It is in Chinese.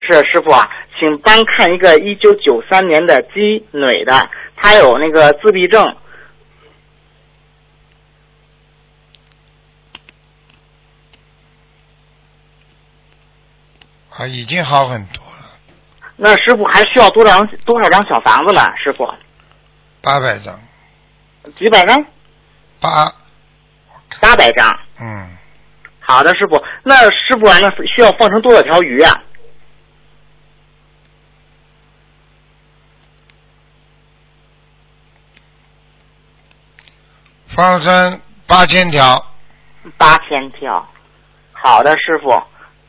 是师傅啊，请帮看一个1993年的鸡女的，她有那个自闭症。 啊，已经好很多了。 那师傅还需要多少张小房子呢？师傅 800张。 几百张？800张。 嗯。 好的，师傅。那师傅啊，那需要放成多少条鱼啊？ 放生8000条。 8000条。好的，师傅。